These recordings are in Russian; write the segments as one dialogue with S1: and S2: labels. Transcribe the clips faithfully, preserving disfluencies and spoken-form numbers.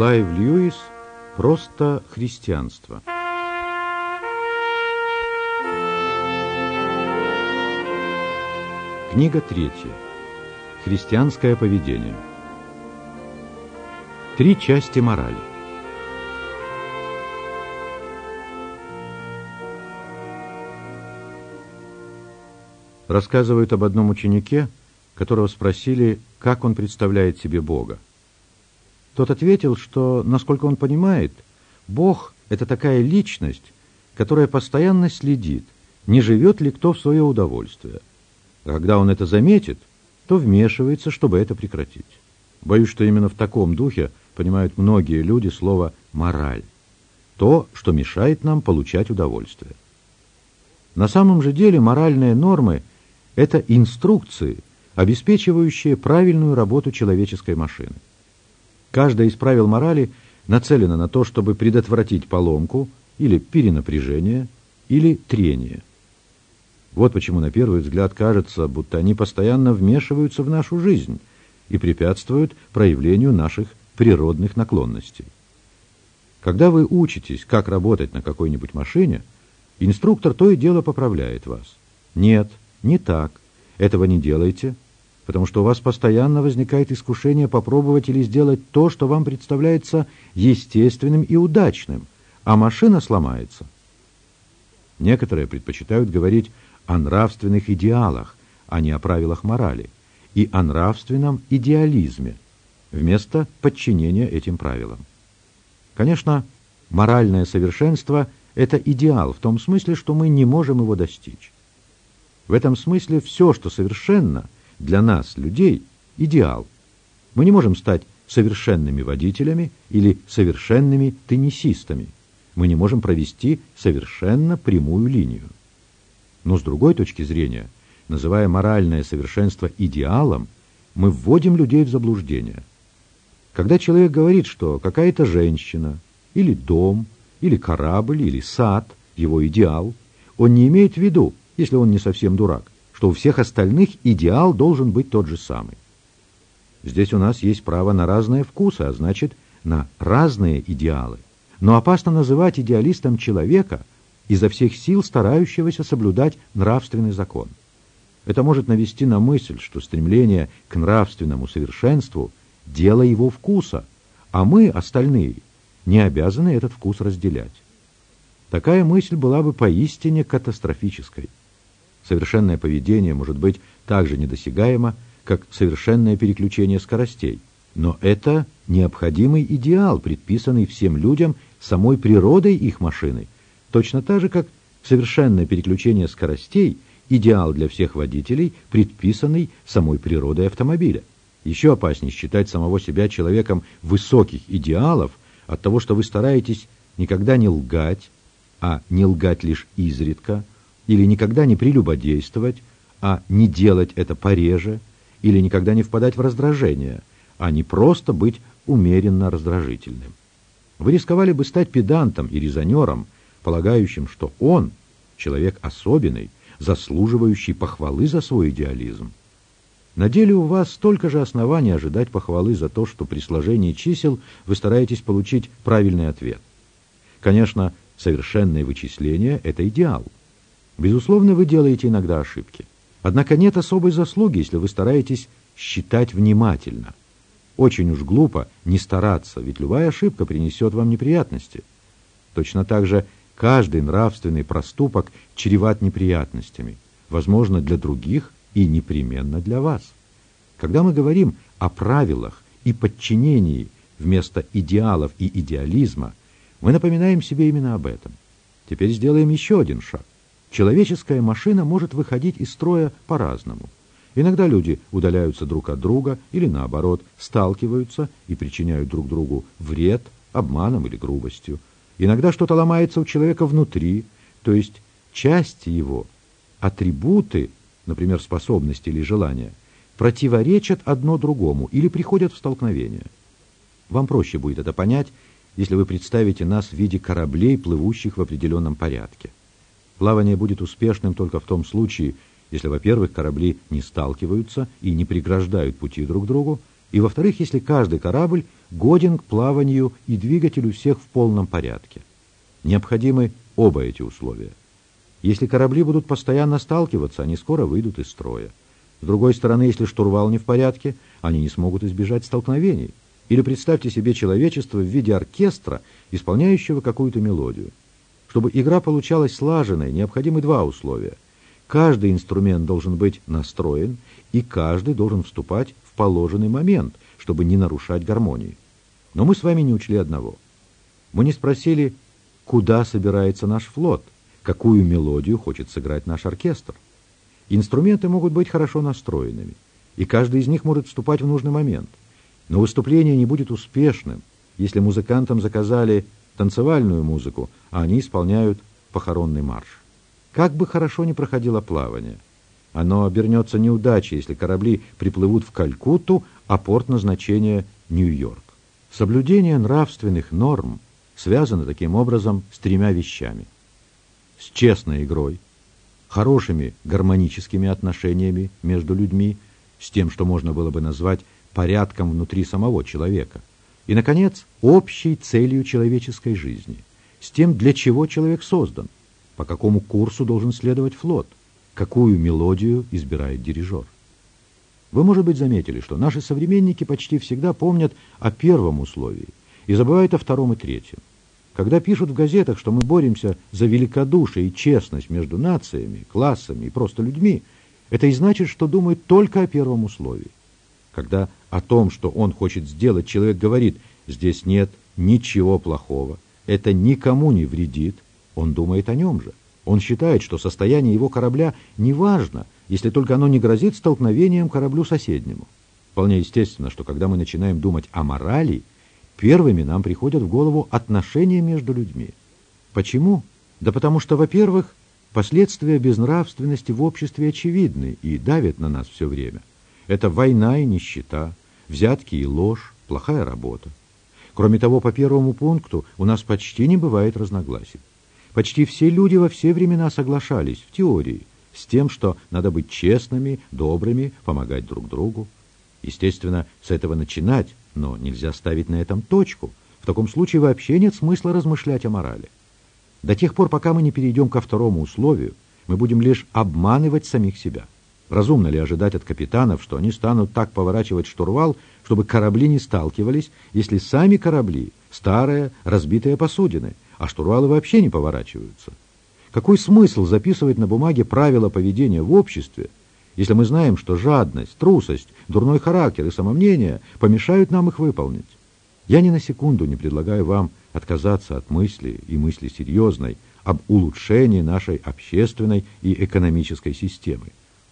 S1: Клайв Льюис «Просто христианство». Книга третья. Христианское поведение. Три части морали. Рассказывают об одном ученике, которого спросили, как он представляет себе Бога. Тот ответил, что, насколько он понимает, Бог — это такая личность, которая постоянно следит, не живет ли кто в свое удовольствие. А когда он это заметит, то вмешивается, чтобы это прекратить. Боюсь, что именно в таком духе понимают многие люди слово «мораль». То, что мешает нам получать удовольствие. На самом же деле моральные нормы — это инструкции, обеспечивающие правильную работу человеческой машины. Каждое из правил морали нацелено на то, чтобы предотвратить поломку или перенапряжение, или трение. Вот почему на первый взгляд кажется, будто они постоянно вмешиваются в нашу жизнь и препятствуют проявлению наших природных наклонностей. Когда вы учитесь, как работать на какой-нибудь машине, инструктор то и дело поправляет вас. Нет, не так, этого не делайте, потому что у вас постоянно возникает искушение попробовать или сделать то, что вам представляется естественным и удачным, а машина сломается. Некоторые предпочитают говорить о нравственных идеалах, а не о правилах морали, и о нравственном идеализме, вместо подчинения этим правилам. Конечно, моральное совершенство – это идеал в том смысле, что мы не можем его достичь. В этом смысле все, что совершенно, для нас, людей, идеал. Мы не можем стать совершенными водителями или совершенными теннисистами. Мы не можем провести совершенно прямую линию. Но с другой точки зрения, называя моральное совершенство идеалом, мы вводим людей в заблуждение. Когда человек говорит, что какая-то женщина, или дом, или корабль, или сад – его идеал, он не имеет в виду, если он не совсем дурак, что у всех остальных идеал должен быть тот же самый. Здесь у нас есть право на разные вкусы, а значит, на разные идеалы. Но опасно называть идеалистом человека, изо всех сил старающегося соблюдать нравственный закон. Это может навести на мысль, что стремление к нравственному совершенству – дело его вкуса, а мы, остальные, не обязаны этот вкус разделять. Такая мысль была бы поистине катастрофической. Совершенное поведение может быть так же недосягаемо, как совершенное переключение скоростей. Но это необходимый идеал, предписанный всем людям самой природой их машины, точно так же, как совершенное переключение скоростей – идеал для всех водителей, предписанный самой природой автомобиля. Еще опаснее считать самого себя человеком высоких идеалов от того, что вы стараетесь никогда не лгать, а не лгать лишь изредка, или никогда не прелюбодействовать, а не делать это пореже, или никогда не впадать в раздражение, а не просто быть умеренно раздражительным. Вы рисковали бы стать педантом и резонером, полагающим, что он, человек особенный, заслуживающий похвалы за свой идеализм. На деле у вас столько же оснований ожидать похвалы за то, что при сложении чисел вы стараетесь получить правильный ответ. Конечно, совершенное вычисление – это идеал. Безусловно, вы делаете иногда ошибки. Однако нет особой заслуги, если вы стараетесь считать внимательно. Очень уж глупо не стараться, ведь любая ошибка принесет вам неприятности. Точно так же каждый нравственный проступок чреват неприятностями, возможно, для других и непременно для вас. Когда мы говорим о правилах и подчинении вместо идеалов и идеализма, мы напоминаем себе именно об этом. Теперь сделаем еще один шаг. Человеческая машина может выходить из строя по-разному. Иногда люди удаляются друг от друга или, наоборот, сталкиваются и причиняют друг другу вред обманом или грубостью. Иногда что-то ломается у человека внутри, то есть части его, атрибуты, например, способности или желания, противоречат одно другому или приходят в столкновение. Вам проще будет это понять, если вы представите нас в виде кораблей, плывущих в определенном порядке. Плавание будет успешным только в том случае, если, во-первых, корабли не сталкиваются и не преграждают пути друг другу, И, во-вторых, если каждый корабль годен к плаванию и двигатель у всех в полном порядке. Необходимы оба эти условия. Если корабли будут постоянно сталкиваться, они скоро выйдут из строя. С другой стороны, если штурвал не в порядке, они не смогут избежать столкновений. Или представьте себе человечество в виде оркестра, исполняющего какую-то мелодию. Чтобы игра получалась слаженной, необходимы два условия. Каждый инструмент должен быть настроен, и каждый должен вступать в положенный момент, чтобы не нарушать гармонии. Но мы с вами не учли одного. Мы не спросили, куда собирается наш флот, какую мелодию хочет сыграть наш оркестр. Инструменты могут быть хорошо настроенными, и каждый из них может вступать в нужный момент. Но выступление не будет успешным, если музыкантам заказали танцевальную музыку, а они исполняют похоронный марш. Как бы хорошо ни проходило плавание, оно обернется неудачей, если корабли приплывут в Калькутту, а порт назначения — Нью-Йорк. Соблюдение нравственных норм связано таким образом с тремя вещами. С честной игрой, хорошими гармоническими отношениями между людьми, с тем, что можно было бы назвать порядком внутри самого человека, и, наконец, общей целью человеческой жизни, с тем, для чего человек создан, по какому курсу должен следовать флот, какую мелодию избирает дирижер. Вы, может быть, заметили, что наши современники почти всегда помнят о первом условии и забывают о втором и третьем. Когда пишут в газетах, что мы боремся за великодушие и честность между нациями, классами и просто людьми, это и значит, что думают только о первом условии. Когда о том, что он хочет сделать, человек говорит, здесь нет ничего плохого, это никому не вредит, он думает о нем же. Он считает, что состояние его корабля не важно, если только оно не грозит столкновением кораблю соседнему. Вполне естественно, что когда мы начинаем думать о морали, первыми нам приходят в голову отношения между людьми. Почему? Да потому что, во-первых, последствия безнравственности в обществе очевидны и давят на нас все время. Это война и нищета, взятки и ложь, плохая работа. Кроме того, по первому пункту у нас почти не бывает разногласий. Почти все люди во все времена соглашались, в теории, с тем, что надо быть честными, добрыми, помогать друг другу. Естественно, с этого начинать, но нельзя ставить на этом точку. В таком случае вообще нет смысла размышлять о морали. До тех пор, пока мы не перейдем ко второму условию, мы будем лишь обманывать самих себя. Разумно ли ожидать от капитанов, что они станут так поворачивать штурвал, чтобы корабли не сталкивались, если сами корабли — старые, разбитые посудины, а штурвалы вообще не поворачиваются? Какой смысл записывать на бумаге правила поведения в обществе, если мы знаем, что жадность, трусость, дурной характер и самомнение помешают нам их выполнить? Я ни на секунду не предлагаю вам отказаться от мысли, и мысли серьезной, об улучшении нашей общественной и экономической системы.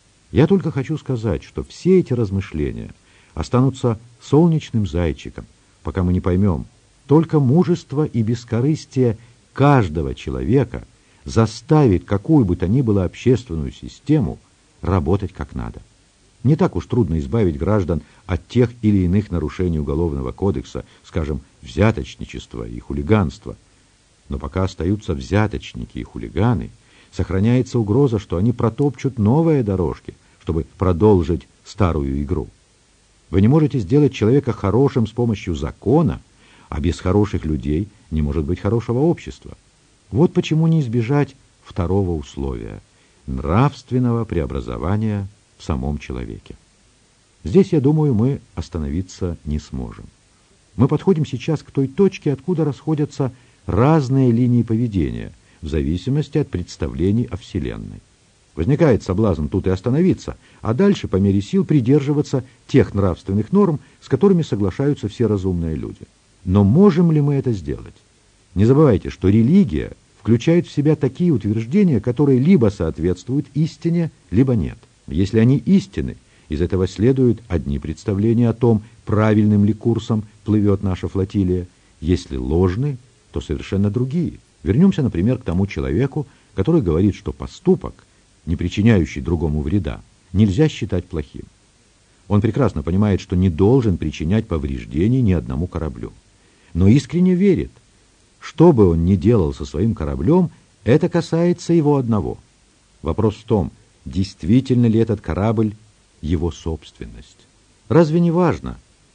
S1: Я только хочу сказать, что все эти размышления останутся солнечным зайчиком, пока мы не поймем, только мужество и бескорыстие каждого человека заставит какую бы то ни было общественную систему работать как надо. Не так уж трудно избавить граждан от тех или иных нарушений Уголовного кодекса, скажем, взяточничества и хулиганства. Но пока остаются взяточники и хулиганы, сохраняется угроза, что они протопчут новые дорожки, чтобы продолжить старую игру. Вы не можете сделать человека хорошим с помощью закона, а без хороших людей не может быть хорошего общества. Вот почему не избежать второго условия – нравственного преобразования в самом человеке. Здесь, я думаю, мы остановиться не сможем. Мы подходим сейчас к той точке, откуда расходятся разные линии поведения, в зависимости от представлений о Вселенной. Возникает соблазн тут и остановиться, а дальше по мере сил придерживаться тех нравственных норм, с которыми соглашаются все разумные люди. Но можем ли мы это сделать? Не забывайте, что религия включает в себя такие утверждения, которые либо соответствуют истине, либо нет. Если они истинны, из этого следуют одни представления о том, правильным ли курсом плывет наша флотилия. Если ложны, то совершенно другие. Вернемся, например, к тому человеку, который говорит, что поступок, не причиняющий другому вреда, нельзя считать плохим. Он прекрасно понимает, что не должен причинять повреждений ни одному кораблю. Но искренне верит, что бы он ни делал со своим кораблем, это касается его одного. Вопрос в том, действительно ли этот корабль его собственность. Разве не важно,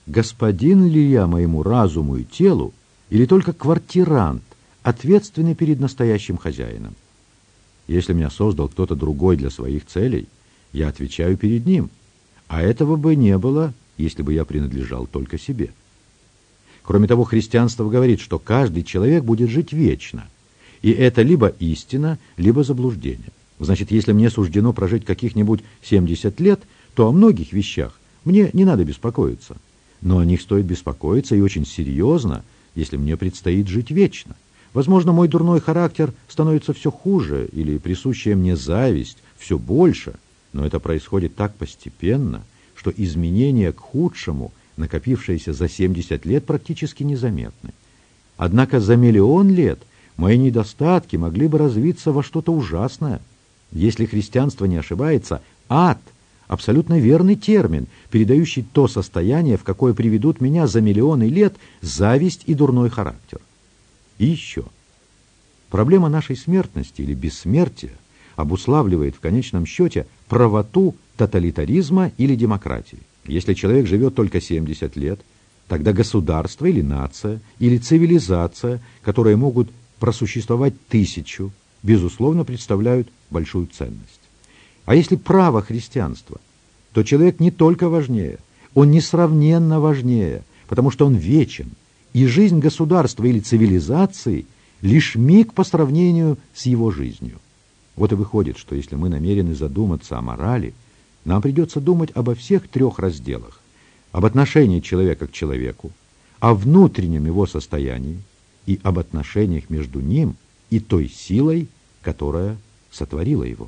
S1: господин ли я моему разуму и телу, или только квартирант, ответственный перед настоящим хозяином. Если меня создал кто-то другой для своих целей, я отвечаю перед ним, а этого бы не было, если бы я принадлежал только себе. Кроме того, христианство говорит, что каждый человек будет жить вечно, и это либо истина, либо заблуждение. Значит, если мне суждено прожить каких-нибудь семьдесят лет, то о многих вещах мне не надо беспокоиться. Но о них стоит беспокоиться и очень серьезно, если мне предстоит жить вечно. Возможно, мой дурной характер становится все хуже, или присущая мне зависть все больше, но это происходит так постепенно, что изменения к худшему, накопившиеся за семьдесят лет, практически незаметны. Однако за миллион лет мои недостатки могли бы развиться во что-то ужасное. Если христианство не ошибается, ад – абсолютно верный термин, передающий то состояние, в какое приведут меня за миллионы лет зависть и дурной характер. И еще. Проблема нашей смертности или бессмертия обуславливает в конечном счете правоту тоталитаризма или демократии. Если человек живет только семьдесят лет, тогда государство или нация, или цивилизация, которые могут просуществовать тысячу, безусловно, представляют большую ценность. А если право христианства, то человек не только важнее, он несравненно важнее, потому что он вечен, и жизнь государства или цивилизации лишь миг по сравнению с его жизнью. Вот и выходит, что если мы намерены задуматься о морали, нам придется думать обо всех трех разделах: об отношении человека к человеку, о внутреннем его состоянии и об отношениях между ним и той силой, которая сотворила его.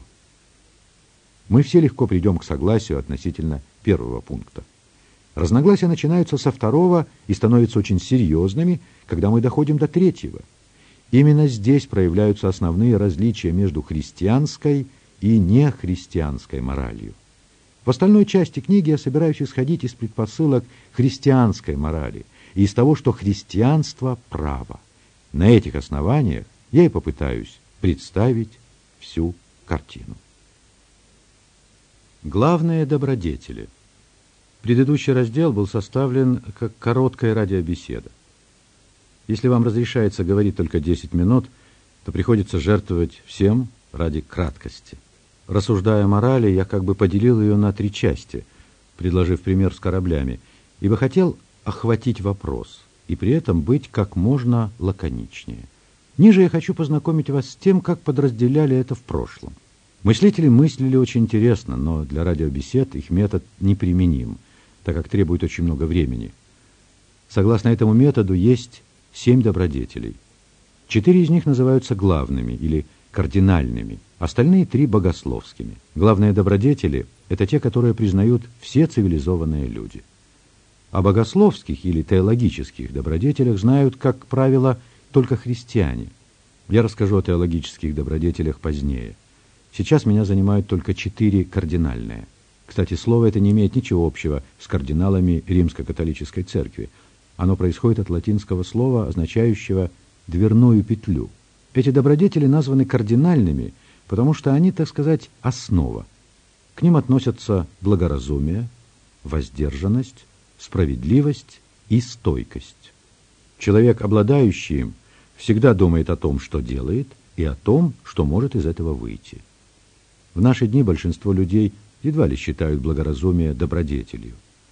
S1: Мы все легко придем к согласию относительно первого пункта. Разногласия начинаются со второго и становятся очень серьезными, когда мы доходим до третьего. Именно здесь проявляются основные различия между христианской и нехристианской моралью. В остальной части книги я собираюсь исходить из предпосылок христианской морали и из того, что христианство – право. На этих основаниях я и попытаюсь представить всю картину. Главные добродетели. Предыдущий раздел был составлен как короткая радиобеседа. Если вам разрешается говорить только десять минут, то приходится жертвовать всем ради краткости. Рассуждая о морали, я как бы поделил ее на три части, предложив пример с кораблями, ибо хотел охватить вопрос и при этом быть как можно лаконичнее. Ниже я хочу познакомить вас с тем, как подразделяли это в прошлом. Мыслители мыслили очень интересно, но для радиобесед их метод неприменим, так как требует очень много времени. Согласно этому методу есть семь добродетелей. Четыре из них называются главными или кардинальными, остальные три – богословскими. Главные добродетели – это те, которые признают все цивилизованные люди. О богословских или теологических добродетелях знают, как правило, только христиане. Я расскажу о теологических добродетелях позднее. Сейчас меня занимают только четыре кардинальные. Кстати, слово это не имеет ничего общего с кардиналами Римско-католической церкви. Оно происходит от латинского слова, означающего «дверную петлю». Эти добродетели названы кардинальными, потому что они, так сказать, основа. К ним относятся благоразумие, воздержанность, справедливость и стойкость. Человек, обладающий им, всегда думает о том, что делает, и о том, что может из этого выйти. В наши дни большинство людей едва ли считают благоразумие добродетелью.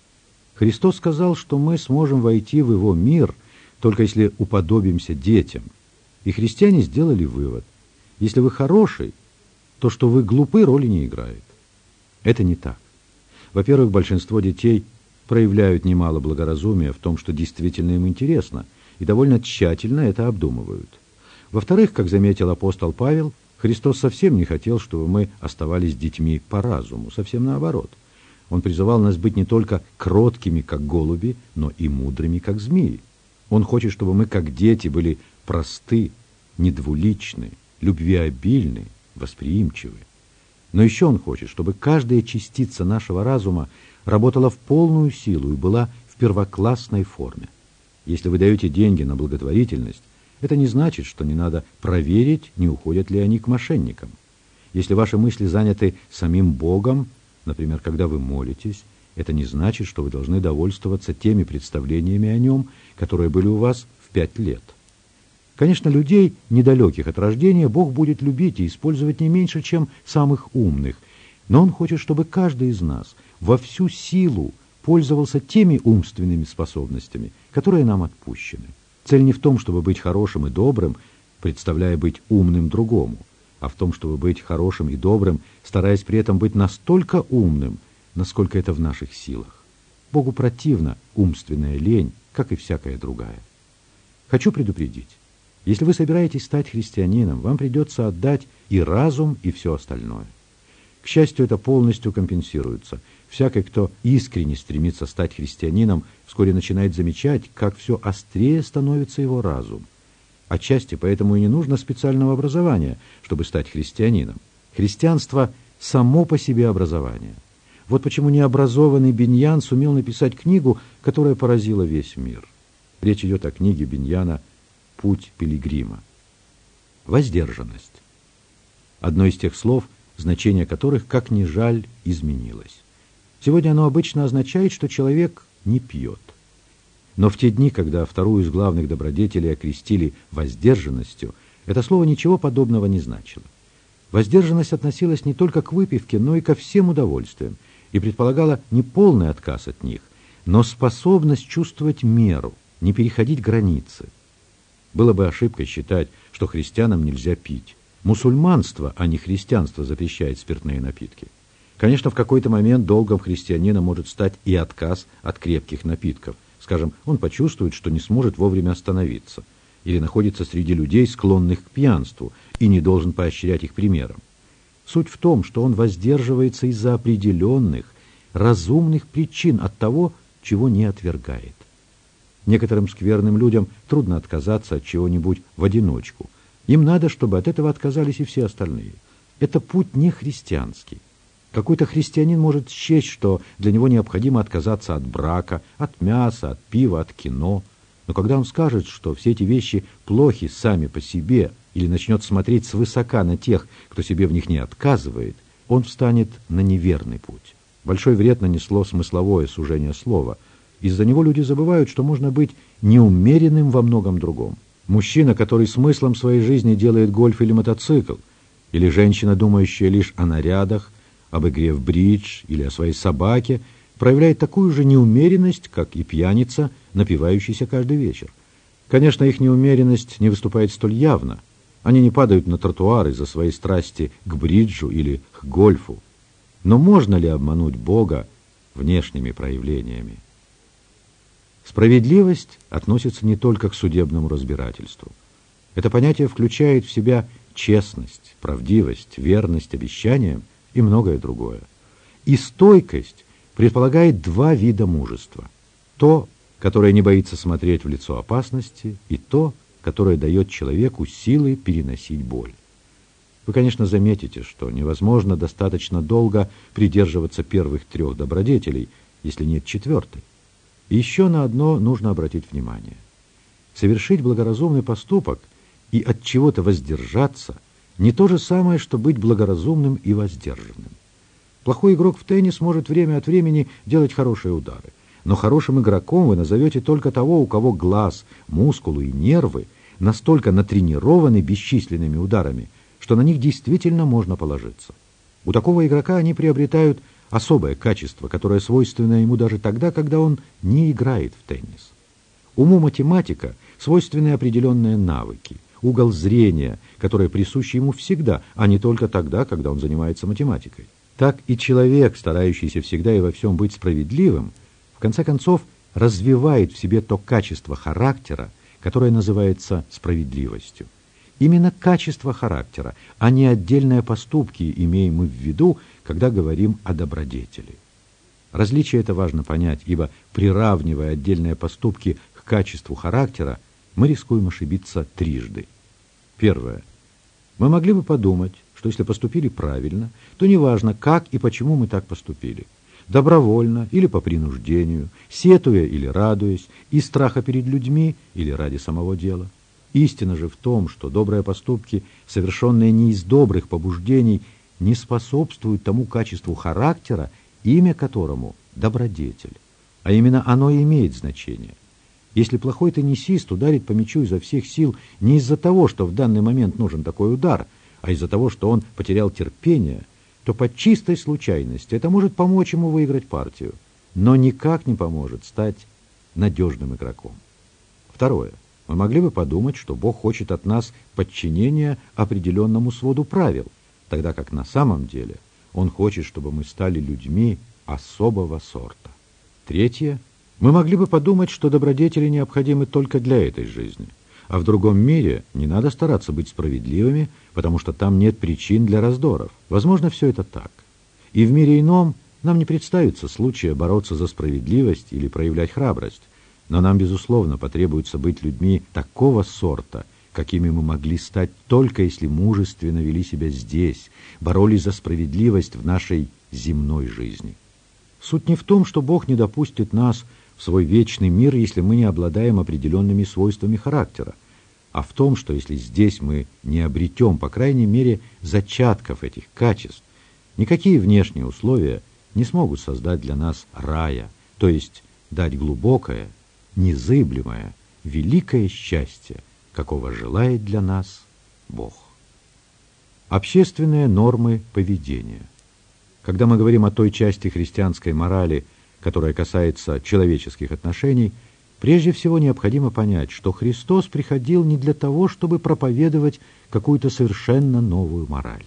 S1: Христос сказал, что мы сможем войти в Его мир, только если уподобимся детям. И христиане сделали вывод: если вы хороший, то, что вы глупы, роли не играет. Это не так. Во-первых, большинство детей проявляют немало благоразумия в том, что действительно им интересно, и довольно тщательно это обдумывают. Во-вторых, как заметил апостол Павел, Христос совсем не хотел, чтобы мы оставались детьми по разуму, совсем наоборот. Он призывал нас быть не только кроткими, как голуби, но и мудрыми, как змеи. Он хочет, чтобы мы, как дети, были просты, недвуличны, любвеобильны, восприимчивы. Но еще он хочет, чтобы каждая частица нашего разума работала в полную силу и была в первоклассной форме. Если вы даете деньги на благотворительность, это не значит, что не надо проверить, не уходят ли они к мошенникам. Если ваши мысли заняты самим Богом, например, когда вы молитесь, это не значит, что вы должны довольствоваться теми представлениями о нем, которые были у вас в пять лет. Конечно, людей, недалеких от рождения, Бог будет любить и использовать не меньше, чем самых умных, но Он хочет, чтобы каждый из нас во всю силу пользовался теми умственными способностями, которые нам отпущены. Цель не в том, чтобы быть хорошим и добрым, представляя быть умным другому, а в том, чтобы быть хорошим и добрым, стараясь при этом быть настолько умным, насколько это в наших силах. Богу противна умственная лень, как и всякая другая. Хочу предупредить, если вы собираетесь стать христианином, вам придется отдать и разум, и все остальное. К счастью, это полностью компенсируется. Всякий, кто искренне стремится стать христианином, вскоре начинает замечать, как все острее становится его разум. Отчасти поэтому и не нужно специального образования, чтобы стать христианином. Христианство – само по себе образование. Вот почему необразованный Биньян сумел написать книгу, которая поразила весь мир. Речь идет о книге Биньяна «Путь пилигрима». Воздержанность. Одно из тех слов, значение которых, как ни жаль, изменилось. Сегодня оно обычно означает, что человек не пьет. Но в те дни, когда вторую из главных добродетелей окрестили воздержанностью, это слово ничего подобного не значило. Воздержанность относилась не только к выпивке, но и ко всем удовольствиям, и предполагала не полный отказ от них, но способность чувствовать меру, не переходить границы. Было бы ошибкой считать, что христианам нельзя пить. Мусульманство, а не христианство, запрещает спиртные напитки. Конечно, в какой-то момент долгом христианина может стать и отказ от крепких напитков. Скажем, он почувствует, что не сможет вовремя остановиться, или находится среди людей, склонных к пьянству, и не должен поощрять их примером. Суть в том, что он воздерживается из-за определенных, разумных причин от того, чего не отвергает. Некоторым скверным людям трудно отказаться от чего-нибудь в одиночку. Им надо, чтобы от этого отказались и все остальные. Это путь не христианский. Какой-то христианин может счесть, что для него необходимо отказаться от брака, от мяса, от пива, от кино. Но когда он скажет, что все эти вещи плохи сами по себе, или начнет смотреть свысока на тех, кто себе в них не отказывает, он встанет на неверный путь. Большой вред нанесло смысловое сужение слова. Из-за него люди забывают, что можно быть неумеренным во многом другом. Мужчина, который смыслом своей жизни делает гольф или мотоцикл, или женщина, думающая лишь о нарядах, об игре в бридж или о своей собаке, проявляет такую же неумеренность, как и пьяница, напивающийся каждый вечер. Конечно, их неумеренность не выступает столь явно. Они не падают на тротуар из-за своей страсти к бриджу или к гольфу. Но можно ли обмануть Бога внешними проявлениями? Справедливость относится не только к судебному разбирательству. Это понятие включает в себя честность, правдивость, верность обещаниям и многое другое. И стойкость предполагает два вида мужества. То, которое не боится смотреть в лицо опасности, и то, которое дает человеку силы переносить боль. Вы, конечно, заметите, что невозможно достаточно долго придерживаться первых трех добродетелей, если нет четвертой. И еще на одно нужно обратить внимание. Совершить благоразумный поступок и от чего-то воздержаться не то же самое, что быть благоразумным и воздержанным. Плохой игрок в теннис может время от времени делать хорошие удары, но хорошим игроком вы назовете только того, у кого глаз, мускулы и нервы настолько натренированы бесчисленными ударами, что на них действительно можно положиться. У такого игрока они приобретают особое качество, которое свойственно ему даже тогда, когда он не играет в теннис. Уму математика свойственны определенные навыки, угол зрения, который присущ ему всегда, а не только тогда, когда он занимается математикой. Так и человек, старающийся всегда и во всем быть справедливым, в конце концов развивает в себе то качество характера, которое называется справедливостью. Именно качество характера, а не отдельные поступки имеем мы в виду, когда говорим о добродетели. Различие это важно понять, ибо, приравнивая отдельные поступки к качеству характера, мы рискуем ошибиться трижды. Первое. Мы могли бы подумать, что если поступили правильно, то неважно, как и почему мы так поступили. Добровольно или по принуждению, сетуя или радуясь, из страха перед людьми или ради самого дела. Истина же в том, что добрые поступки, совершенные не из добрых побуждений, не способствуют тому качеству характера, имя которому добродетель. А именно оно и имеет значение. Если плохой теннисист ударит по мячу изо всех сил не из-за того, что в данный момент нужен такой удар, а из-за того, что он потерял терпение, то по чистой случайности это может помочь ему выиграть партию, но никак не поможет стать надежным игроком. Второе. Мы могли бы подумать, что Бог хочет от нас подчинения определенному своду правил, тогда как на самом деле Он хочет, чтобы мы стали людьми особого сорта. Третье. Мы могли бы подумать, что добродетели необходимы только для этой жизни, а в другом мире не надо стараться быть справедливыми, потому что там нет причин для раздоров. Возможно, все это так. И в мире ином нам не представится случая бороться за справедливость или проявлять храбрость, но нам, безусловно, потребуется быть людьми такого сорта, какими мы могли стать только если мужественно вели себя здесь, боролись за справедливость в нашей земной жизни. Суть не в том, что Бог не допустит нас в свой вечный мир, если мы не обладаем определенными свойствами характера, а в том, что если здесь мы не обретем, по крайней мере, зачатков этих качеств, никакие внешние условия не смогут создать для нас рая, то есть дать глубокое, незыблемое, великое счастье, какого желает для нас Бог. Общественные нормы поведения. Когда мы говорим о той части христианской морали, которая касается человеческих отношений, прежде всего необходимо понять, что Христос приходил не для того, чтобы проповедовать какую-то совершенно новую мораль.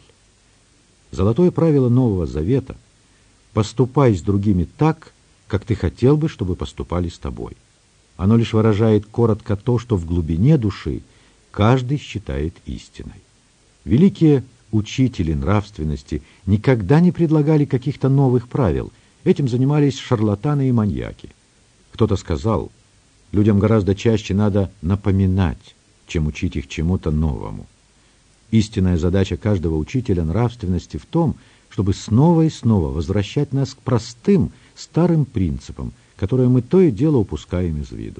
S1: Золотое правило Нового Завета – поступай с другими так, как ты хотел бы, чтобы поступали с тобой. Оно лишь выражает коротко то, что в глубине души каждый считает истиной. Великие учители нравственности никогда не предлагали каких-то новых правил. Этим занимались шарлатаны и маньяки. Кто-то сказал, людям гораздо чаще надо напоминать, чем учить их чему-то новому. Истинная задача каждого учителя нравственности в том, чтобы снова и снова возвращать нас к простым, старым принципам, которые мы то и дело упускаем из виду.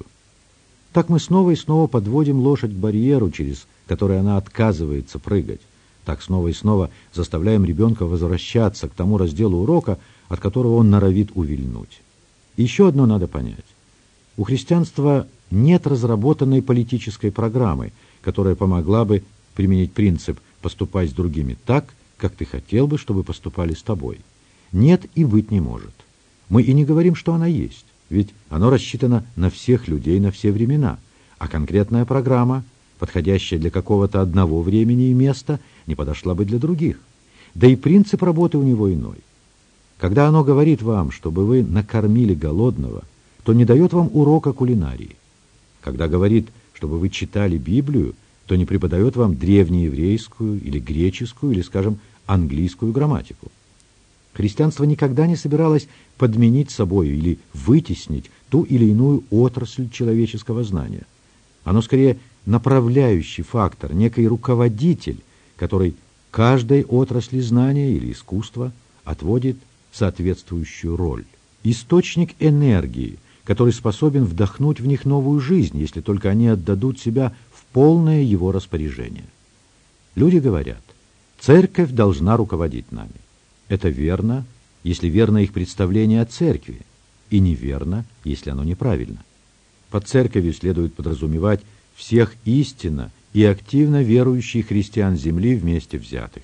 S1: Так мы снова и снова подводим лошадь к барьеру, через который она отказывается прыгать. Так снова и снова заставляем ребенка возвращаться к тому разделу урока, от которого он норовит увильнуть. Еще одно надо понять. У христианства нет разработанной политической программы, которая помогла бы применить принцип «поступай с другими так, как ты хотел бы, чтобы поступали с тобой». Нет и быть не может. Мы и не говорим, что она есть, ведь оно рассчитано на всех людей на все времена, а конкретная программа, подходящая для какого-то одного времени и места, не подошла бы для других. Да и принцип работы у него иной. Когда оно говорит вам, чтобы вы накормили голодного, то не дает вам урока кулинарии. Когда говорит, чтобы вы читали Библию, то не преподает вам древнееврейскую или греческую, или, скажем, английскую грамматику. Христианство никогда не собиралось подменить собою или вытеснить ту или иную отрасль человеческого знания. Оно скорее направляющий фактор, некий руководитель, который каждой отрасли знания или искусства отводит соответствующую роль. Источник энергии, который способен вдохнуть в них новую жизнь, если только они отдадут себя в полное его распоряжение. Люди говорят, церковь должна руководить нами. Это верно, если верно их представление о церкви, и неверно, если оно неправильно. Под церковью следует подразумевать всех истинно и активно верующих христиан земли вместе взятых.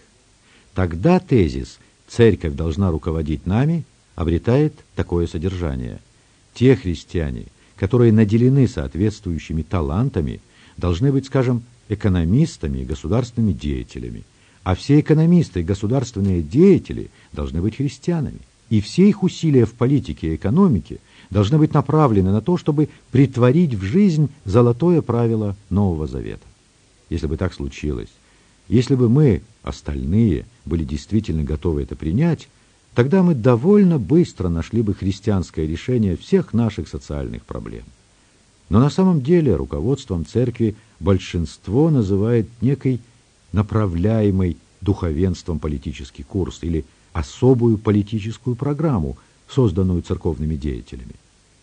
S1: Тогда тезис «церковь должна руководить нами» обретает такое содержание. Те христиане, которые наделены соответствующими талантами, должны быть, скажем, экономистами и государственными деятелями, а все экономисты и государственные деятели должны быть христианами. И все их усилия в политике и экономике должны быть направлены на то, чтобы претворить в жизнь золотое правило Нового Завета. Если бы так случилось, если бы мы, остальные, были действительно готовы это принять, тогда мы довольно быстро нашли бы христианское решение всех наших социальных проблем. Но на самом деле руководством церкви большинство называет некий направляемый духовенством политический курс или особую политическую программу, созданную церковными деятелями.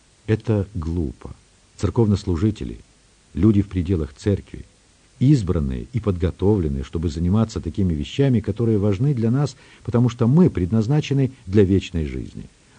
S1: Это глупо. Церковнослужители, люди в пределах церкви, избранные и подготовленные, чтобы заниматься такими вещами, которые важны для нас, потому что мы предназначены для вечной жизни.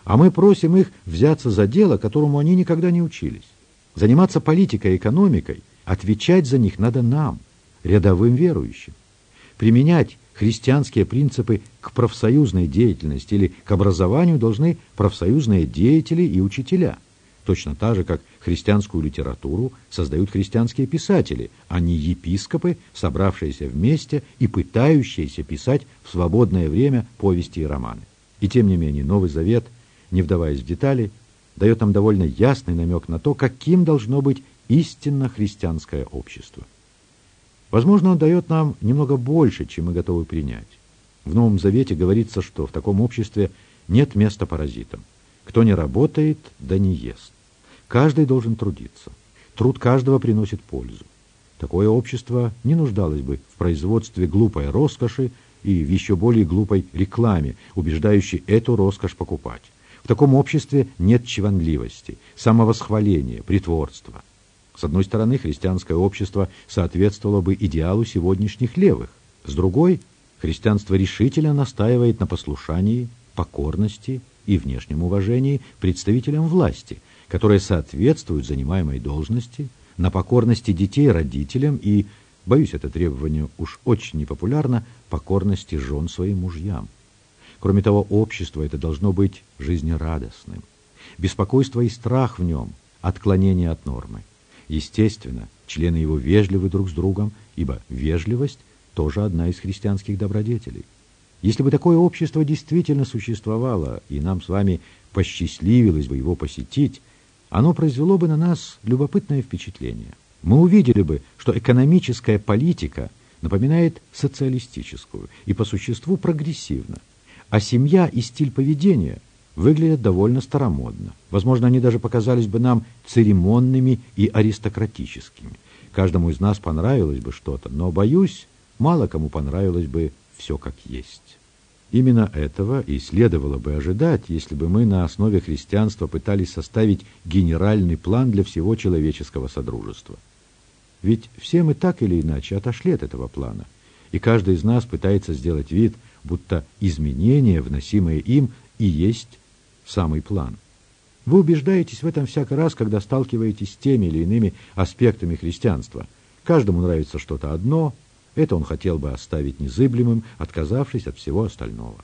S1: А мы просим их взяться за дело, которому они никогда не учились. Заниматься политикой и экономикой, отвечать за них надо нам, рядовым верующим. Применять христианские принципы к профсоюзной деятельности или к образованию должны профсоюзные деятели и учителя. Точно так же, как христианскую литературу создают христианские писатели, а не епископы, собравшиеся вместе и пытающиеся писать в свободное время повести и романы. И тем не менее, Новый Завет, не вдаваясь в детали, дает нам довольно ясный намек на то, каким должно быть истинно христианское общество. Возможно, он дает нам немного больше, чем мы готовы принять. В Новом Завете говорится, что в таком обществе нет места паразитам. Кто не работает, да не ест. Каждый должен трудиться. Труд каждого приносит пользу. Такое общество не нуждалось бы в производстве глупой роскоши и в еще более глупой рекламе, убеждающей эту роскошь покупать. В таком обществе нет чванливости, самовосхваления, притворства. С одной стороны, христианское общество соответствовало бы идеалу сегодняшних левых. С другой, христианство решительно настаивает на послушании, покорности и внешнем уважении представителям власти, которые соответствуют занимаемой должности, на покорности детей родителям и, боюсь, это требование уж очень непопулярно, покорности жен своим мужьям. Кроме того, общество это должно быть жизнерадостным. Беспокойство и страх в нем, отклонение от нормы. Естественно, члены его вежливы друг с другом, ибо вежливость тоже одна из христианских добродетелей. Если бы такое общество действительно существовало, и нам с вами посчастливилось бы его посетить, оно произвело бы на нас любопытное впечатление. Мы увидели бы, что экономическая политика напоминает социалистическую и по существу прогрессивна, а семья и стиль поведения выглядят довольно старомодно. Возможно, они даже показались бы нам церемонными и аристократическими. Каждому из нас понравилось бы что-то, но, боюсь, мало кому понравилось бы все как есть. Именно этого и следовало бы ожидать, если бы мы на основе христианства пытались составить генеральный план для всего человеческого содружества. Ведь все мы так или иначе отошли от этого плана, и каждый из нас пытается сделать вид, будто изменения, вносимые им, и есть самый план. Вы убеждаетесь в этом всякий раз, когда сталкиваетесь с теми или иными аспектами христианства. Каждому нравится что-то одно, это он хотел бы оставить незыблемым, отказавшись от всего остального.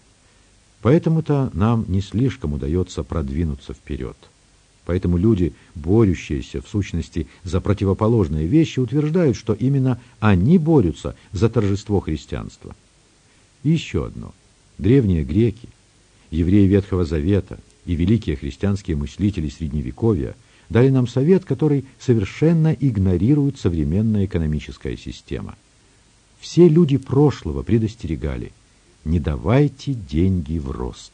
S1: Поэтому-то нам не слишком удается продвинуться вперед. Поэтому люди, борющиеся в сущности за противоположные вещи, утверждают, что именно они борются за торжество христианства. И еще одно. Древние греки, евреи Ветхого Завета и великие христианские мыслители Средневековья дали нам совет, который совершенно игнорирует современная экономическая система. Все люди прошлого предостерегали: не давайте деньги в рост.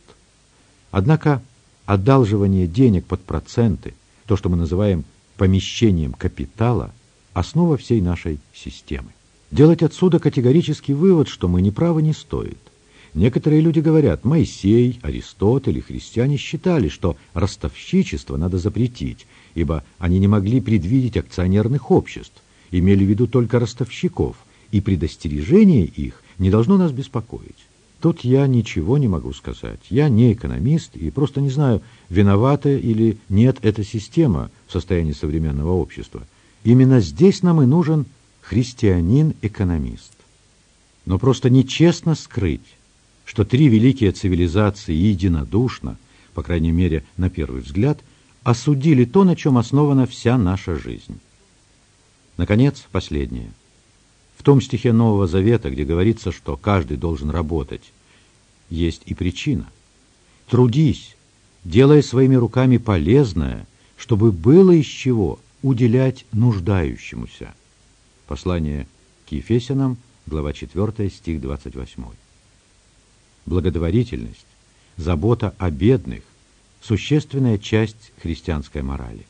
S1: Однако одалживание денег под проценты, то, что мы называем помещением капитала, основа всей нашей системы. Делать отсюда категорический вывод, что мы не правы, не стоит. Некоторые люди говорят: Моисей, Аристотель и христиане считали, что ростовщичество надо запретить, ибо они не могли предвидеть акционерных обществ, имели в виду только ростовщиков, и предостережение их не должно нас беспокоить. Тут я ничего не могу сказать. Я не экономист и просто не знаю, виновата или нет эта система в состоянии современного общества. Именно здесь нам и нужен христианин-экономист. Но просто нечестно скрыть, что три великие цивилизации единодушно, по крайней мере, на первый взгляд, осудили то, на чем основана вся наша жизнь. Наконец, последнее. В том стихе Нового Завета, где говорится, что каждый должен работать, есть и причина. Трудись, делая своими руками полезное, чтобы было из чего уделять нуждающемуся. Послание к Ефесянам, глава четвёртая, стих двадцать восьмой. Благотворительность, забота о бедных – существенная часть христианской морали.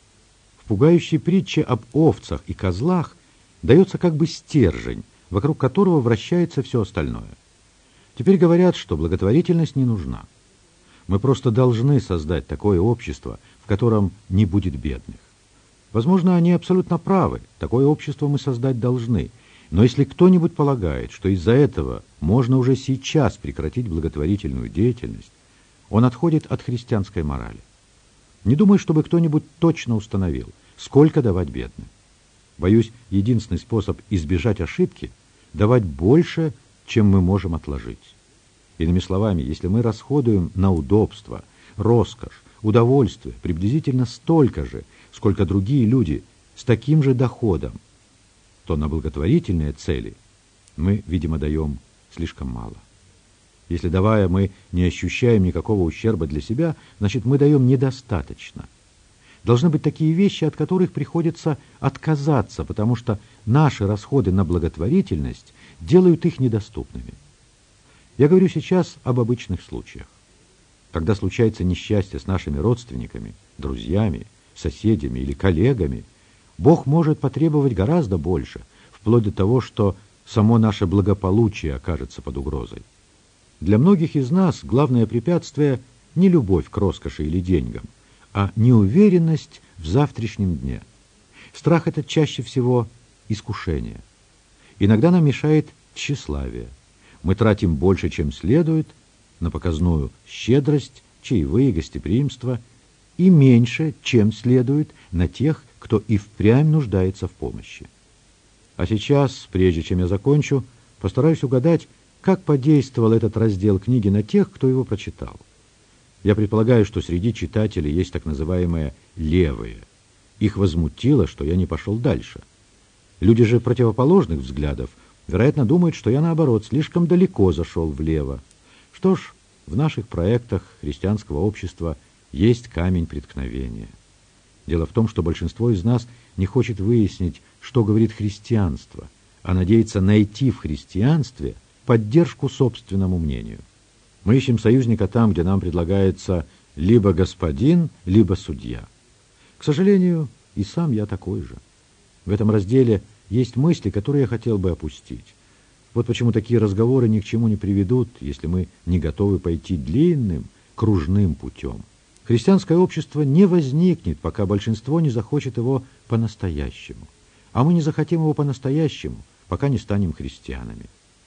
S1: В пугающей притче об овцах и козлах дается как бы стержень, вокруг которого вращается все остальное. Теперь говорят, что благотворительность не нужна. Мы просто должны создать такое общество, в котором не будет бедных. Возможно, они абсолютно правы, такое общество мы создать должны. Но если кто-нибудь полагает, что из-за этого можно уже сейчас прекратить благотворительную деятельность, Он отходит от христианской морали. Не думаю, чтобы кто-нибудь точно установил, сколько давать бедным. Боюсь, единственный способ избежать ошибки – давать больше, чем мы можем отложить. Иными словами, если мы расходуем на удобство, роскошь, удовольствие приблизительно столько же, сколько другие люди с таким же доходом, то на благотворительные цели мы, видимо, даем слишком мало. Если, давая, мы не ощущаем никакого ущерба для себя, значит, мы даем недостаточно. Должны быть такие вещи, от которых приходится отказаться, потому что наши расходы на благотворительность делают их недоступными. Я говорю сейчас об обычных случаях. Когда случается несчастье с нашими родственниками, друзьями, соседями или коллегами, Бог может потребовать гораздо больше, вплоть до того, что само наше благополучие окажется под угрозой. Для многих из нас главное препятствие не любовь к роскоши или деньгам, а неуверенность в завтрашнем дне. Страх этот чаще всего искушение. Иногда нам мешает тщеславие. Мы тратим больше, чем следует, на показную щедрость, чаевые, гостеприимство, и меньше, чем следует, на тех, кто и впрямь нуждается в помощи. А сейчас, прежде чем я закончу, постараюсь угадать, как подействовал этот раздел книги на тех, кто его прочитал. Я предполагаю, что среди читателей есть так называемые «левые». Их возмутило, что я не пошел дальше. Люди же противоположных взглядов, вероятно, думают, что я, наоборот, слишком далеко зашел влево. Что ж, в наших проектах христианского общества есть камень преткновения. Дело в том, что большинство из нас не хочет выяснить, что говорит христианство, а надеется найти в христианстве поддержку собственному мнению. Мы ищем союзника там, где нам предлагается либо господин, либо судья. К сожалению, и сам я такой же. В этом разделе есть мысли, которые я хотел бы опустить. Вот почему такие разговоры ни к чему не приведут, если мы не готовы пойти длинным, кружным путем. Христианское общество не возникнет, пока большинство не захочет его по-настоящему. А мы не захотим его по-настоящему, пока не станем христианами.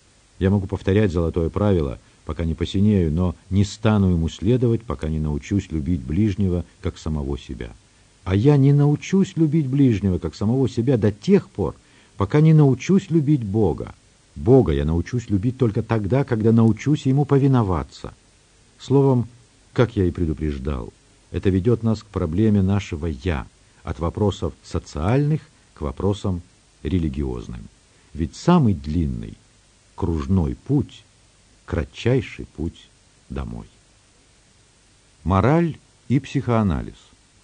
S1: Я могу повторять золотое правило, пока не посинею, но не стану ему следовать, пока не научусь любить ближнего, как самого себя. А я не научусь любить ближнего, как самого себя, до тех пор, пока не научусь любить Бога. Бога я научусь любить только тогда, когда научусь Ему повиноваться. Словом, как я и предупреждал, это ведет нас к проблеме нашего «я», от вопросов социальных к вопросам религиозным. Ведь самый длинный, кружной путь, кратчайший путь домой. Мораль и психоанализ.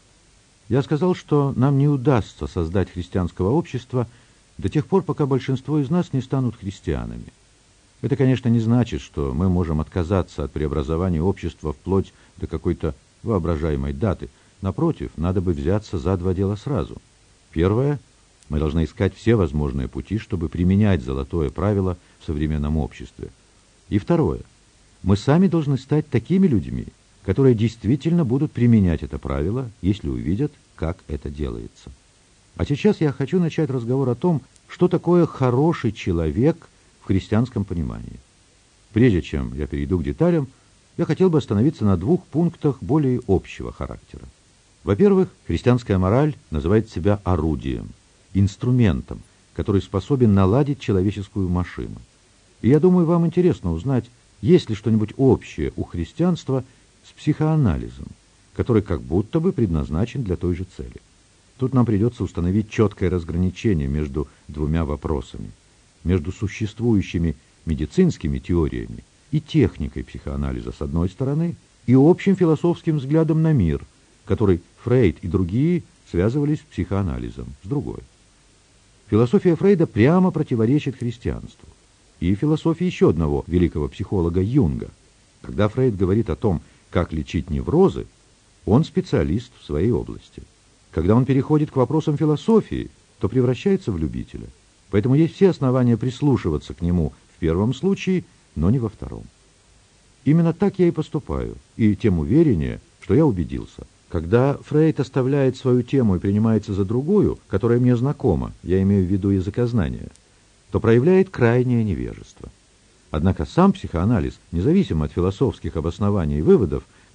S1: Я сказал, что нам не удастся создать христианского общества до тех пор, пока большинство из нас не станут христианами. Это, конечно, не значит, что мы можем отказаться от преобразования общества вплоть до какой-то воображаемой даты. Напротив, надо бы взяться за два дела сразу. Первое. Мы должны искать все возможные пути, чтобы применять золотое правило в современном обществе. И второе. Мы сами должны стать такими людьми, которые действительно будут применять это правило, если увидят, как это делается. А сейчас я хочу начать разговор о том, что такое хороший человек в христианском понимании. Прежде чем я перейду к деталям, я хотел бы остановиться на двух пунктах более общего характера. Во-первых, христианская мораль называет себя орудием, инструментом, который способен наладить человеческую машину. И я думаю, вам интересно узнать, есть ли что-нибудь общее у христианства с психоанализом, который как будто бы предназначен для той же цели. Тут нам придется установить четкое разграничение между двумя вопросами, между существующими медицинскими теориями и техникой психоанализа с одной стороны, и общим философским взглядом на мир, который Фрейд и другие связывали с психоанализом, с другой. Философия Фрейда прямо противоречит христианству и философии еще одного великого психолога Юнга. Когда Фрейд говорит о том, как лечить неврозы, он специалист в своей области. Когда он переходит к вопросам философии, то превращается в любителя. Поэтому есть все основания прислушиваться к нему в первом случае, но не во втором. Именно так я и поступаю, и тем увереннее, что я убедился. Когда Фрейд оставляет свою тему и принимается за другую, которая мне знакома, я имею в виду языкознание, то проявляет крайнее невежество. Однако сам психоанализ, независимо от философских обоснований и выводов,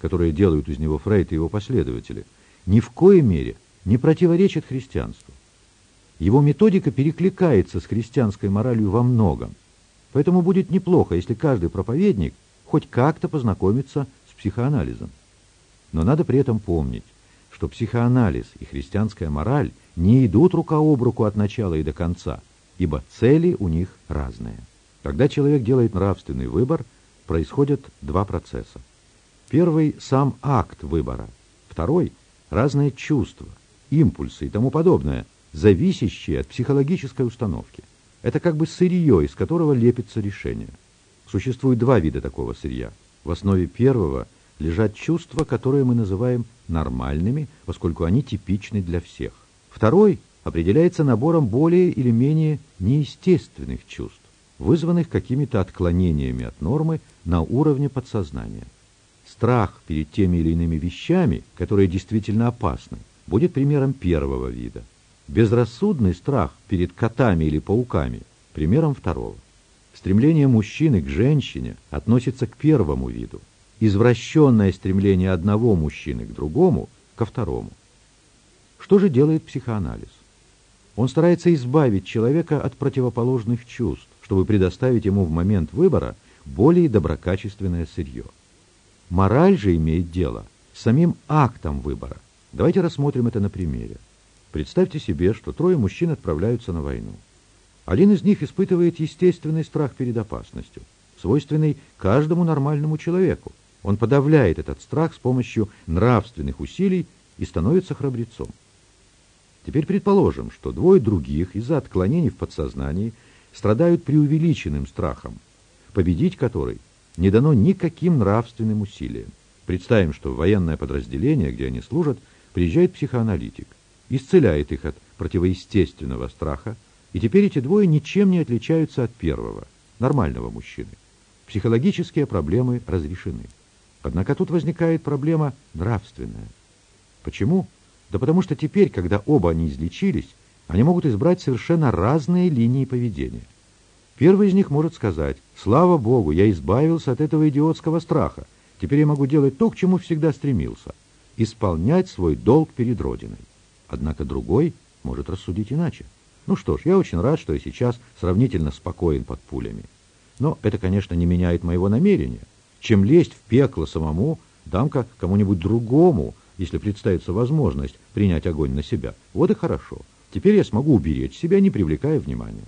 S1: которое делают из него Фрейд и его последователи, ни в коей мере не противоречит христианству. Его методика перекликается с христианской моралью во многом. Поэтому будет неплохо, если каждый проповедник хоть как-то познакомится с психоанализом. Но надо при этом помнить, что психоанализ и христианская мораль не идут рука об руку от начала и до конца, ибо цели у них разные. Когда человек делает нравственный выбор, происходят два процесса. Первый – сам акт выбора. Второй – разные чувства, импульсы и тому подобное, зависящие от психологической установки. Это как бы сырье, из которого лепится решение. Существует два вида такого сырья. В основе первого лежат чувства, которые мы называем нормальными, поскольку они типичны для всех. Второй определяется набором более или менее неестественных чувств, вызванных какими-то отклонениями от нормы на уровне подсознания. Страх перед теми или иными вещами, которые действительно опасны, будет примером первого вида. Безрассудный страх перед котами или пауками – примером второго. Стремление мужчины к женщине относится к первому виду. Извращенное стремление одного мужчины к другому – ко второму. Что же делает психоанализ? Он старается избавить человека от противоположных чувств, чтобы предоставить ему в момент выбора более доброкачественное сырье. Мораль же имеет дело с самим актом выбора. Давайте рассмотрим это на примере. Представьте себе, что трое мужчин отправляются на войну. Один из них испытывает естественный страх перед опасностью, свойственный каждому нормальному человеку. Он подавляет этот страх с помощью нравственных усилий и становится храбрецом. Теперь предположим, что двое других из-за отклонений в подсознании страдают преувеличенным страхом, победить который не дано никаким нравственным усилиям. Представим, что в военное подразделение, где они служат, приезжает психоаналитик, исцеляет их от противоестественного страха, и теперь эти двое ничем не отличаются от первого, нормального мужчины. Психологические проблемы разрешены. Однако тут возникает проблема нравственная. Почему? Да потому что теперь, когда оба они излечились, они могут избрать совершенно разные линии поведения. Первый из них может сказать: «Слава Богу, я избавился от этого идиотского страха. Теперь я могу делать то, к чему всегда стремился – исполнять свой долг перед Родиной». Однако другой может рассудить иначе. Ну что ж, я очень рад, что я сейчас сравнительно спокоен под пулями. Но это, конечно, не меняет моего намерения. Чем лезть в пекло самому, дам-ка кому-нибудь другому, если представится возможность принять огонь на себя. Вот и хорошо. Теперь я смогу уберечь себя, не привлекая внимания.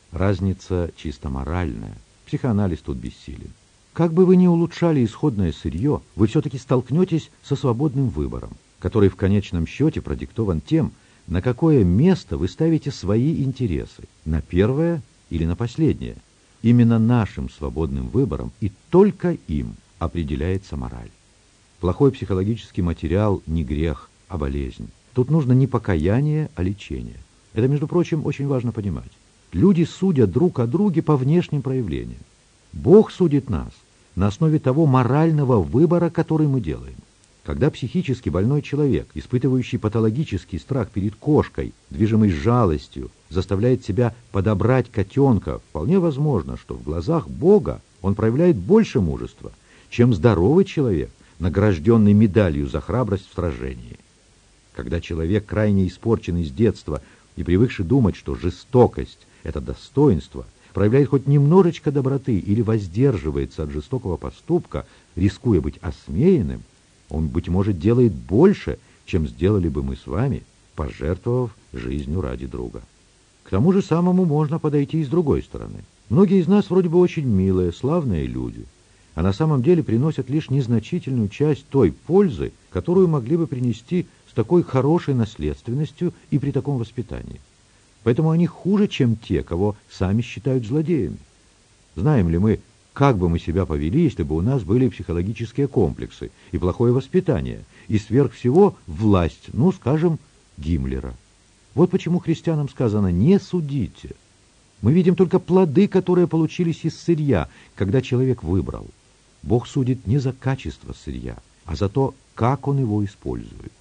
S1: Разница чисто моральная. Психоанализ тут бессилен. Как бы вы ни улучшали исходное сырье, вы все-таки столкнетесь со свободным выбором, который в конечном счете продиктован тем, на какое место вы ставите свои интересы, на первое или на последнее. Именно нашим свободным выбором и только им определяется мораль. Плохой психологический материал не грех, а болезнь. Тут нужно не покаяние, а лечение. Это, между прочим, очень важно понимать. Люди судят друг о друге по внешним проявлениям. Бог судит нас на основе того морального выбора, который мы делаем. Когда психически больной человек, испытывающий патологический страх перед кошкой, движимый жалостью, заставляет себя подобрать котенка, вполне возможно, что в глазах Бога он проявляет больше мужества, чем здоровый человек, награжденный медалью за храбрость в сражении. Когда человек, крайне испорченный с детства и привыкший думать, что жестокость – это достоинство, проявляет хоть немножечко доброты или воздерживается от жестокого поступка, рискуя быть осмеянным, он, быть может, делает больше, чем сделали бы мы с вами, пожертвовав жизнью ради друга. К тому же самому можно подойти и с другой стороны. Многие из нас вроде бы очень милые, славные люди, а на самом деле приносят лишь незначительную часть той пользы, которую могли бы принести с такой хорошей наследственностью и при таком воспитании. Поэтому они хуже, чем те, кого сами считают злодеями. Знаем ли мы, как бы мы себя повели, если бы у нас были психологические комплексы и плохое воспитание, и сверх всего власть, ну, скажем, Гиммлера? Вот почему христианам сказано «не судите». Мы видим только плоды, которые получились из сырья, когда человек выбрал. Бог судит не за качество сырья, а за то, как он его использует.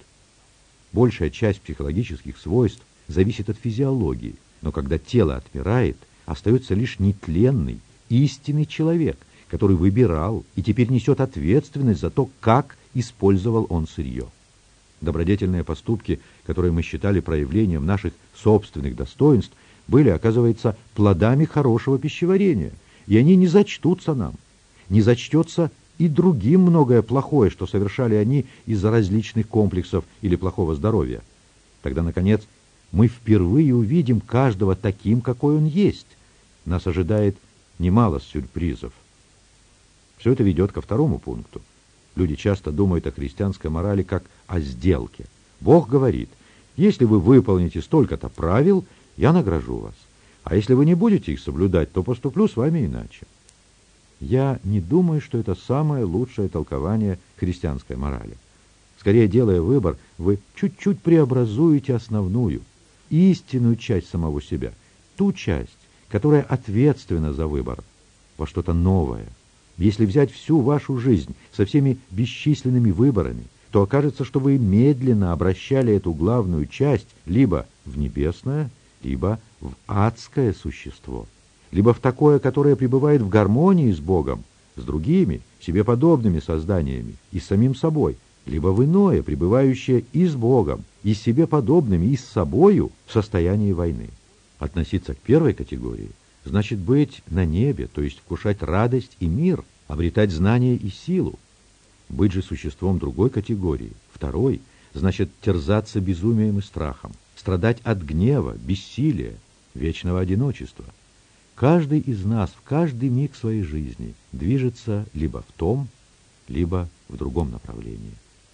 S1: Большая часть психологических свойств зависит от физиологии, но когда тело отмирает, остается лишь нетленный, истинный человек, который выбирал и теперь несет ответственность за то, как использовал он сырье. Добродетельные поступки, которые мы считали проявлением наших собственных достоинств, были, оказывается, плодами хорошего пищеварения, и они не зачтутся нам. Не зачтется и другим многое плохое, что совершали они из-за различных комплексов или плохого здоровья. Тогда, наконец, мы впервые увидим каждого таким, какой он есть. Нас ожидает немало сюрпризов. Все это ведет ко второму пункту. Люди часто думают о христианской морали как о сделке. Бог говорит: если вы выполните столько-то правил, я награжу вас. А если вы не будете их соблюдать, то поступлю с вами иначе. Я не думаю, что это самое лучшее толкование христианской морали. Скорее, делая выбор, вы чуть-чуть преобразуете основную, истинную часть самого себя, ту часть, которая ответственна за выбор, во что-то новое. Если взять всю вашу жизнь со всеми бесчисленными выборами, то окажется, что вы медленно обращали эту главную часть либо в небесное, либо в адское существо, либо в такое, которое пребывает в гармонии с Богом, с другими, себе подобными созданиями и с самим собой, либо в иное, пребывающее и с Богом, и с себе подобными, и с собою в состоянии войны. Относиться к первой категории значит быть на небе, то есть вкушать радость и мир, обретать знание и силу. Быть же существом другой категории, второй, значит терзаться безумием и страхом, страдать от гнева, бессилия, вечного одиночества. Каждый из нас в каждый миг своей жизни движется либо в том, либо в другом направлении.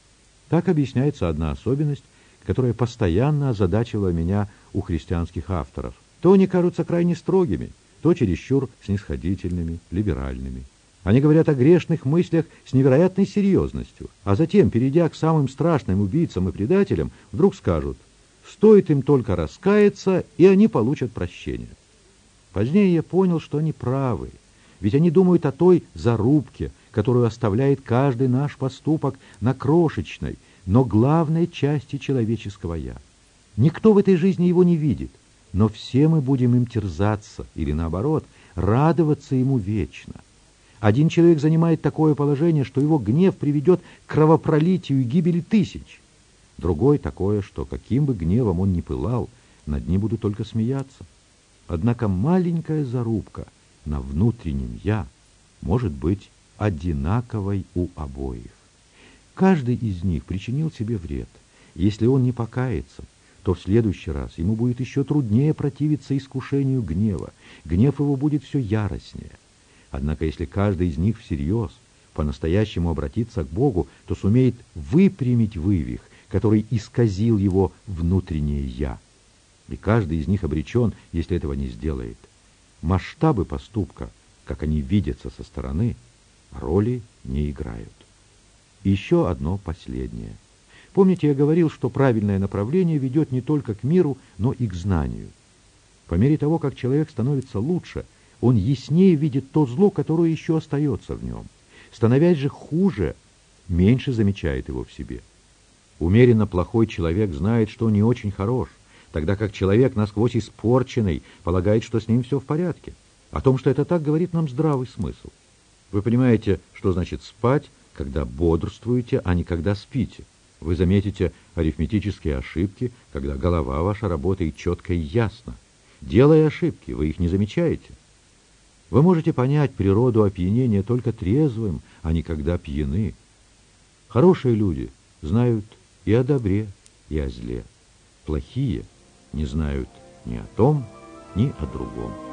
S1: Так объясняется одна особенность, которая постоянно озадачивала меня у христианских авторов. То они кажутся крайне строгими, то чересчур снисходительными, либеральными. Они говорят о грешных мыслях с невероятной серьезностью, а затем, перейдя к самым страшным убийцам и предателям, вдруг скажут: стоит им только раскаяться, и они получат прощение. Позднее я понял, что они правы, ведь они думают о той зарубке, которую оставляет каждый наш поступок на крошечной, но главной части человеческого «я». Никто в этой жизни его не видит, но все мы будем им терзаться, или наоборот, радоваться ему вечно. Один человек занимает такое положение, что его гнев приведет к кровопролитию и гибели тысяч. Другой такое, что каким бы гневом он ни пылал, над ним будут только смеяться. Однако маленькая зарубка на внутреннем «я» может быть одинаковой у обоих. Каждый из них причинил себе вред. Если он не покается, то в следующий раз ему будет еще труднее противиться искушению гнева. Гнев его будет все яростнее. Однако если каждый из них всерьез, по-настоящему обратится к Богу, то сумеет выпрямить вывих, который исказил его внутреннее «я». И каждый из них обречен, если этого не сделает. Масштабы поступка, как они видятся со стороны, роли не играют. И еще одно последнее. Помните, я говорил, что правильное направление ведет не только к миру, но и к знанию. По мере того, как человек становится лучше, он яснее видит то зло, которое еще остается в нем. Становясь же хуже, меньше замечает его в себе. Умеренно плохой человек знает, что он не очень хорош, тогда как человек, насквозь испорченный, полагает, что с ним все в порядке. О том, что это так, говорит нам здравый смысл. Вы понимаете, что значит спать, когда бодрствуете, а не когда спите. Вы заметите арифметические ошибки, когда голова ваша работает четко и ясно. Делая ошибки, вы их не замечаете. Вы можете понять природу опьянения только трезвым, а не когда пьяны. Хорошие люди знают и о добре, и о зле. Плохие не знают ни о том, ни о другом.